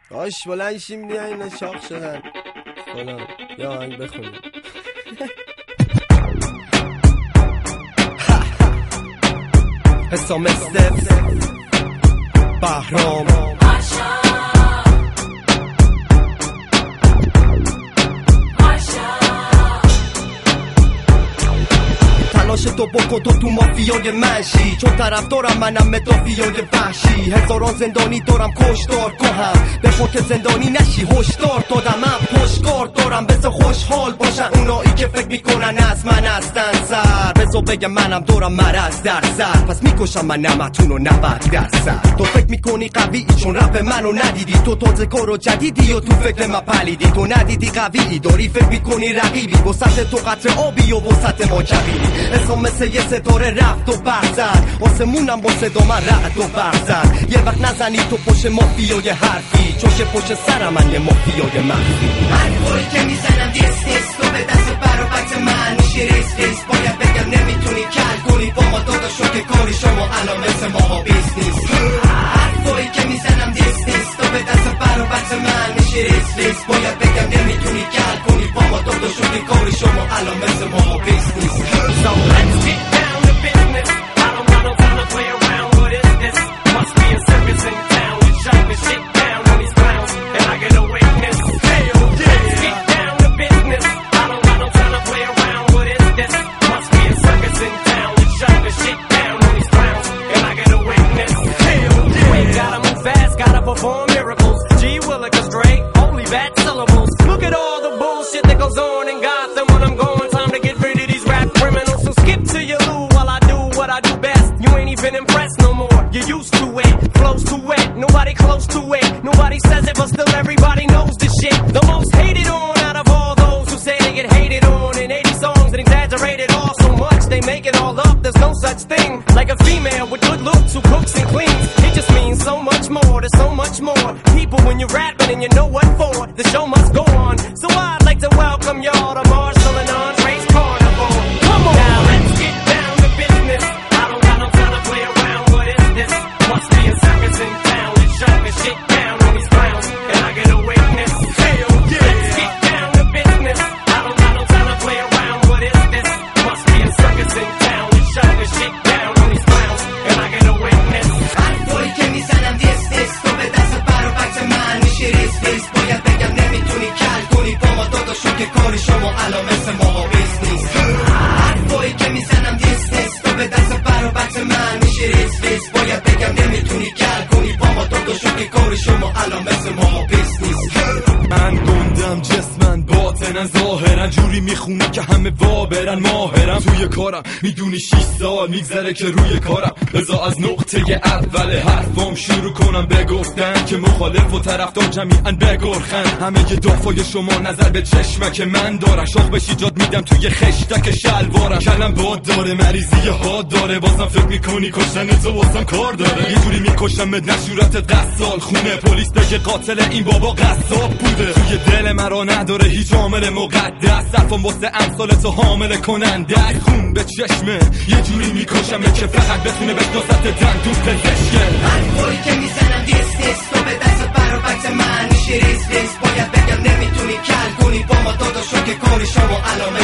آش بلند شیم بیاین شاخ شدن فلان یا آهنگ بخونیم. حسام استف بهرام تلاش تو بکن تو مافیای منشی، چون طرفدارم منم مدافعای وحشی. هزاران زندانی دارم کشدار کنم، به که زندانی نشی هشدار دادم. من پشتکار دارم بذار خوشحال باشن اونایی که فکر میکنن از من هستن سر. بذار بگم منم دارم مرض در سر، پس میکشم من نمتون و 90%. تو فکر میکنی قوی چون رپ منو ندیدی، تو تازه کارو جدیدی و تو فکر من پلیدی. تو ندیدی قوی داری فکر میکنی رقیبی، وسط تو قطره آبی و وسط ما کبیری. اسم مثل یه ستاره رفت و برزد، آسمونم با صدا من رعد و برزد. یه وقت نزنی تو پشت مافیای حرفی، چون که پشت سرم من یه مافیای مخفی. حرفایی که میزنم دیست تو به دست برابط من میشی ریست. باید بگم نمیتونی کل کنی با ما داداشو که کاری شما الان مثل ما بیست. حرفایی که میزنم دیست تو به دست برابط من میشی ریست. باید بگم نمیتونی کل کنی با ما داداشو که کاری شما الان مثل ما بیست. So let's get down to business. I don't got no time to play around. What is this? Must be a circus in town. We shut the shit down on these clowns, and I get a witness. Hell yeah. Let's get down to business. I don't got no time to play around. What is this? Must be a circus in town. We shut the shit down on these clowns, and I get a witness. Hell yeah. We gotta move fast, gotta perform miracles. G Willikers straight, only bad syllables. Look at all the bullshit that goes on in Gotham when I'm going. Time to get rid of these rap criminals. So skip to your loo while I do what I do best. You ain't even impressed no more. You're used to it. Flows too wet. Nobody close to it. Nobody says it, but still everybody knows this shit. The most hated on out of all those who say they get hated on in 80 songs and exaggerated all so much they make it all up. There's no such thing like a female with good looks who cooks and cleans. It just means so much more. There's so much more people when you're rapping and you know what for. The show must go on. So I'd like to welcome y'all to Marshall and Andre's Carnival. Come on. Now let's get down to business. I don't got no time to play around. What is this? Must be a circus in town. Let's shut the shit down on these clowns, and I get a witness. Hell yeah. Let's get down to business. I don't got no time to play around. What is this? Must be a circus in town. Let's shut the shit down on these clowns, and I get a witness. حرفایی که میزنم دیست تو به دست برابط من میشی ریست. باید بگم نمیتونی کل کنی با ما داداشو که کاری شما الان مثل ما بیست نیست. حرفایی که میزنم دیست تو به دست برابط من میشی ریست. باید بگم نمیتونی کل کنی با ما داداشو که کاری شما الان مثل ما بیست نیست. من گندم جسمن باطنن ظاهرن جوری میخونه که همه وابرن ماهرم توی کارم. میدونی 6 سال میگذره که روی کارم. بذار از نقطه اول حرفام شروع کنم بگفتن که مخالف و طرفدار جمیعاً بگرخن. همه ی دافای شما نظر به چشمک من دارن. شاخ بشی جاد میدم توی خشتک شلوارم. کلم باد داره مریضی ها داره. بازم فکر میکنی کشتن تو بازم کار داره. یه جوری میکشم به نشورت قصال خونه. پلیس بگه قاتل این بابا قصاب بوده. توی دل مرا نداره هیچ عامل مقدس. صرفم واسه امثال تو حامل کننده. خون به چشمه یه جوری میکشم که فقط بتونه بشناست دندون پزشکه. حرفایی که میزنم دیست تو به دست برابط من میشی ریست. باید بگم نمیتونی کل کنی با ما داداشو که کاری شما الان